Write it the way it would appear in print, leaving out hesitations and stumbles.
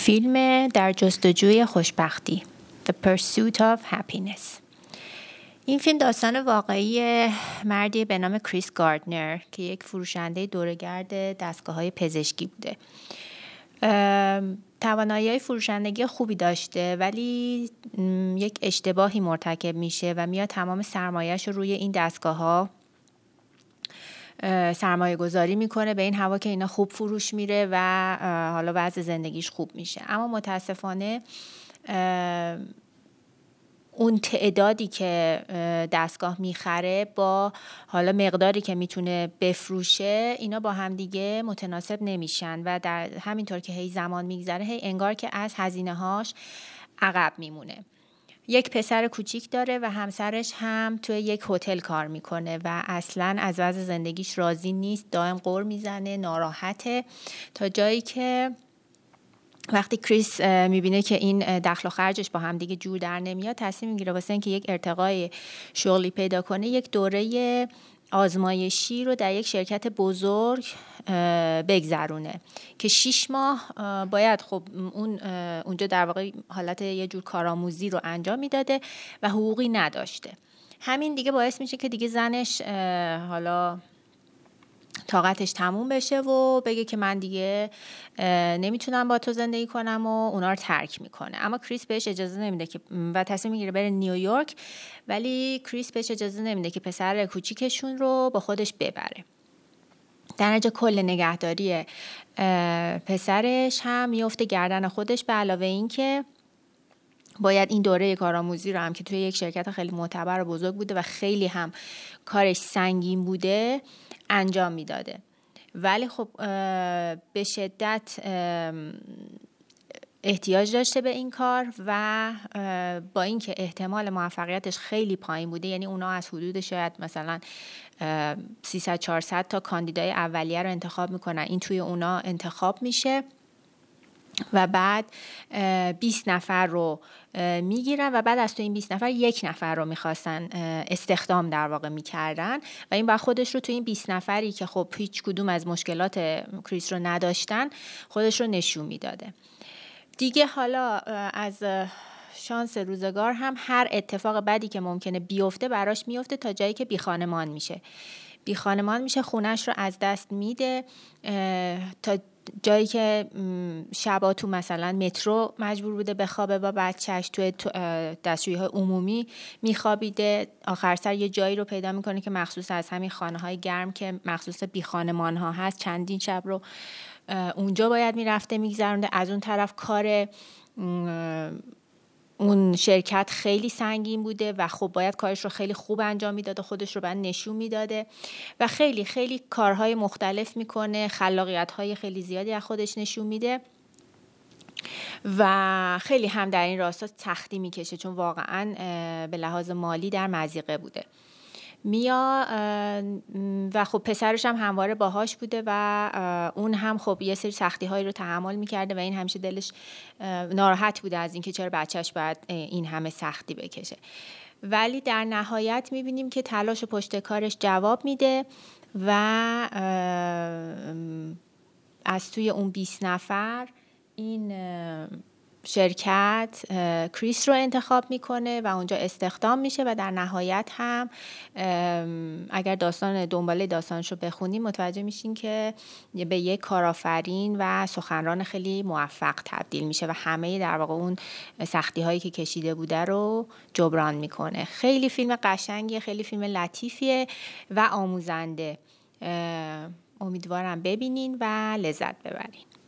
فیلم در جستجوی خوشبختی The Pursuit of Happiness. این فیلم داستان واقعی مردی به نام کریس گاردنر که یک فروشنده دوره‌گرد دستگاه‌های پزشکی بوده. توانایی فروشندگی خوبی داشته ولی یک اشتباهی مرتکب میشه و میاد تمام سرمایه‌اش رو روی این دستگاه‌ها سرمایه گذاری میکنه به این هوا که اینا خوب فروش میره و حالا وضع زندگیش خوب میشه. اما متاسفانه اون تعدادی که دستگاه میخره با حالا مقداری که میتونه بفروشه اینا با هم دیگه متناسب نمیشن و در همینطور که هی زمان میگذره هی انگار که از هزینه هاش عقب میمونه. یک پسر کوچیک داره و همسرش هم توی یک هتل کار میکنه و اصلاً از وضع زندگیش راضی نیست، دائم غر میزنه، ناراحته، تا جایی که وقتی کریس میبینه که این دخل و خرجش با هم دیگه جور در نمیاد تصمیم میگیره واسه اینکه یک ارتقای شغلی پیدا کنه یک دوره آزمایشی رو در یک شرکت بزرگ بگذرونه که 6 ماه باید خب اونجا در واقع حالت یه جور کارآموزی رو انجام میداده و حقوقی نداشته. همین دیگه باعث میشه که دیگه زنش حالا طاقتش تموم بشه و بگه که من دیگه نمیتونم با تو زندگی کنم و اونا رو ترک میکنه. اما کریس بهش اجازه نمیده که و تصمیم میگیره بره نیویورک، ولی کریس بهش اجازه نمیده که پسر کوچیکشون رو با خودش ببره. در نتیجه کل نگهداری پسرش هم میفته گردن خودش، به علاوه این که باید این دوره کارآموزی رو هم که توی یک شرکت خیلی معتبر و بزرگ بوده و خیلی هم کارش سنگین بوده انجام میداده. ولی خب به شدت احتیاج داشته به این کار و با اینکه احتمال موفقیتش خیلی پایین بوده، یعنی اونا از حدود شاید مثلا 300-400 تا کاندیدای اولیه رو انتخاب میکنن، این توی اونا انتخاب میشه و بعد 20 نفر رو میگیرن و بعد از تو این 20 نفر 1 نفر رو میخواستن استخدام در واقع میکردن و این بعد خودش رو تو این 20 نفری که خب هیچ کدوم از مشکلات کریس رو نداشتن خودش رو نشون میداده. دیگه حالا از شانس روزگار هم هر اتفاق بدی که ممکنه بیفته براش میفته تا جایی که بی خانمان میشه، خونش رو از دست میده، تا جایی که شبا تو مثلا مترو مجبور بوده بخوابه با بچهش، توی دستشویی‌های عمومی میخوابیده. آخر سر یه جایی رو پیدا میکنه که مخصوص از همین خانه‌های گرم که مخصوص بی خانمان‌ها هست، چندین شب رو اونجا باید میرفته میگذرونده. از اون طرف کار اون شرکت خیلی سنگین بوده و خب باید کارش رو خیلی خوب انجام میداده، خودش رو باید نشون میداده و خیلی خیلی کارهای مختلف میکنه، خلاقیت‌های خیلی زیادی از خودش نشون میده و خیلی هم در این راستا سختی میکشه چون واقعاً به لحاظ مالی در مضیقه بوده. و خب پسرش هم همواره باهاش بوده و اون هم خب یه سری سختی هایی رو تحمل میکرده و این همیشه دلش ناراحت بوده از اینکه چرا بچهش باید این همه سختی بکشه. ولی در نهایت میبینیم که تلاش و پشت کارش جواب میده و از توی اون 20 نفر این شرکت کریس رو انتخاب میکنه و اونجا استخدام میشه و در نهایت هم اگر دنباله داستانش رو بخونیم متوجه میشین که به یک کارآفرین و سخنران خیلی موفق تبدیل میشه و همه در واقع اون سختی هایی که کشیده بوده رو جبران میکنه. خیلی فیلم قشنگیه، خیلی فیلم لطیفیه و آموزنده. امیدوارم ببینین و لذت ببرین.